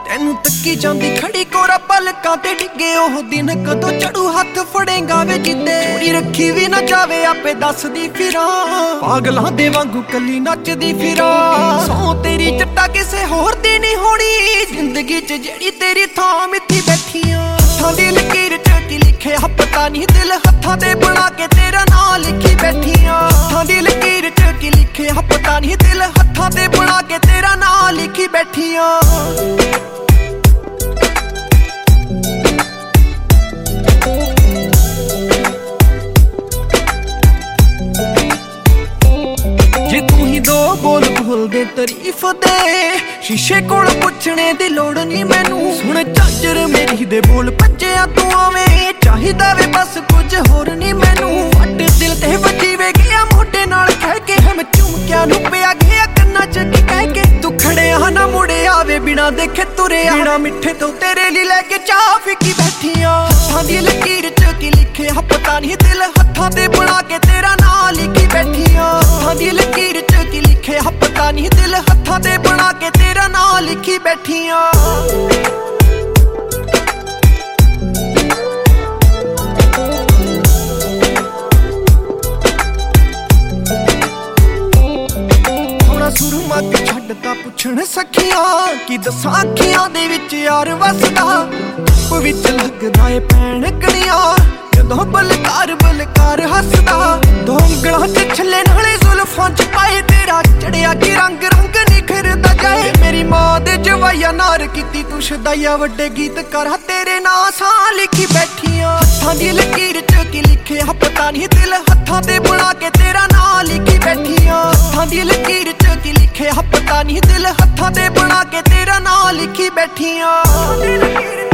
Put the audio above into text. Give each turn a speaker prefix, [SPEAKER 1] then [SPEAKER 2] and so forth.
[SPEAKER 1] ਤੈਨੂੰ ਤੱਕੀ ਜਾਂਦੀ ਖੜੀ ਕੋਰਾ ਪਲਕਾਂ ਤੇ ਡਿੱਗੇ ਉਹ ਦਿਨ ਕਦੋਂ ਚੜੂ ਹੱਥ ਫੜੇਗਾ ਵੇ ਜਿੱਦੇ ਚੋਰੀ ਰੱਖੀ ਵੀ ਨਾ ਜਾਵੇ ਆਪੇ ਦੱਸਦੀ ਫਿਰਾਂ ਪਾਗਲਾਂ ਦੇ ਵਾਂਗੂ ਕੱਲੀ ਨੱਚਦੀ ਫਿਰਾਂ ਸੌ ਤੇਰੀ ਚੱਟਾ ਕਿਸੇ ਹੋਰ ਦੀ ਨਹੀਂ ਹੋਣੀ ਜ਼ਿੰਦਗੀ 'ਚ ਜਿਹੜੀ ਤੇਰੀ ਥਾਂ ਮਿੱਥੀ ਬੈਠੀਆਂ ਹੱਥਾਂ ਦੀ ਲਕੀਰ 'ਚ ਕੀ ਲਿਖਿਆ ਪਤਾ ਨਹੀਂ ਦਿਲ ਹੱਥਾਂ ਤੇ ਬਣਾ ਕੇ ਤੇਰਾ ਨਾਂ ਲਿਖੀ ਬੈਠੀਆਂ ਹੱਥਾਂ ਦੀ ਲਕੀਰ 'ਚ ਕੀ ਲਿਖਿਆ ਪਤਾ ਨਹੀਂ ਦਿਲ ਹੱਥਾਂ ਤੇ ਬਣਾ ਕੇ ਤੇਰਾ ਨਾਂ ਲਿਖੀ ਬੈਠੀਆਂ ਜੇ ਤੂੰ ਹੀ ਦੋ ਬੋਲ ਬੋਲਦੇ ਤਾਰੀਫ ਦੇ ਸ਼ੀਸ਼ੇ ਕੋਲ ਪੁੱਛਣੇ ਦੀ ਲੋੜ ਨਹੀਂ ਮੈਨੂੰ ਸੁਣ ਝਾਂਜਰ ਮੇਰੀ ਦੇ ਬੋਲ ਭੱਜਿਆ ਤੂੰ ਆਵੇਂ ਚਾਹੀਦਾ ਵੇ ਬਸ ਕੁਝ ਹੋਰ ਨਹੀਂ ਮੈਨੂੰ ਫੱਟ ਦਿਲ ਤੇ ਵੱਜੀ ਵੇ ਗਿਆ ਮੋਢੇ ਨਾਲ ਕਹਿ ਕੇ ਹਮ ਝੁਮਕਿਆਂ ਨੂੰ ਪਿਆ ਗਿਆ ਕੰਨਾਂ 'ਚ ਕਹਿ ਕੇ ਤੂੰ ਖੜਿਆ ਨਾ ਮੁੜੇ ਆਵੇ ਬਿਨਾ ਦੇਖੇ ਤੁਰਿਆ ਬਿਨਾ ਮਿੱਠੇ ਤੋਂ ਤੇਰੇ ਲਈ ਲੈ ਕੇ ਚਾਹ ਫਿੱਕੀ ਬੈਠੀਆਂ ਹੱਥਾਂ ਦੀ ਲਕੀਰ 'ਚ ਕੀ ਲਿਖਿਆ ਪਤਾ ਨਹੀਂ ਦਿਲ ਹੱਥਾਂ ਤੇ ਬਣਾ ਕੇ ਤੇਰਾ ਨਾਂ ਲਿਖੀ ਬੈਠੀਆਂ ਹੱਥਾਂ ਦੀ ਲਕੀਰ 'ਚ ਕੀ ਲਿਖਿਆ ਪਤਾ ਨਹੀਂ ਦਿਲ ਹੱਥਾਂ ਤੇ ਬਣਾ ਕੇ ਤੇਰਾ ਨਾਂ ਲਿਖੀ ਬੈਠੀਆਂ ਸੁਰਮਾ ਤੇ ਛੱਡਦਾ ਪੁੱਛਣ ਸਖੀਆਂ ਕੀ ਦੱਸਾਂ ਅੱਖੀਆਂ ਦੇ ਵਿੱਚ ਯਾਰ ਵਸਦਾ ਧੁੱਪ ਵਿੱਚ ਲੱਗਦਾ ਏ ਪੈਣ ਕਣੀਆਂ ਜਦੋਂ ਬਲਕਾਰ ਹੱਸਦਾ ਦੋ ਉਂਗਲਾਂ 'ਚ ਛੱਲੇ ਨਾਲੇ ਜ਼ੁਲਫਾਂ 'ਚ ਪਾਏ ਤੇਰਾ ਚੜਿਆ ਕੀ ਰੰਗ ਨਿਖਰਦਾ ਜਾਏ ਮੇਰੀ ਮਾਂ ਦੇ ਜਵਾਈਆ ਨਾਰ ਕੀਤੀ ਤੂੰ ਸ਼ਦਾਈਆ ਵੱਡੇ ਗੀਤ ਕਰਾਂ ਤੇਰੇ ਨਾਂ ਸਾਂ ਲਿਖੀ ਬੈਠੀਆਂ ਹੱਥਾਂ ਦੀ ਲਕੀਰ 'ਚ ਕੀ ਲਿਖਿਆ ਪਤਾ ਨਹੀਂ ਦਿਲ ਹੱਥਾਂ ਤੇ ਬਣਾ ਕੇ ਤੇਰਾ ਨਾਂ ਲਿਖੀ ਬੈਠੀਆਂ ਹੱਥਾਂ ਦੀ ਲਕੀਰ 'ਚ ਕੀ ਲਿਖਿਆ ਪਤਾ ਨਹੀਂ ਦਿਲ ਹੱਥਾਂ ਤੇ ਬਣਾ ਕੇ ਤੇਰਾ ਨਾਂ ਲਿਖੀ ਬੈਠੀਆਂ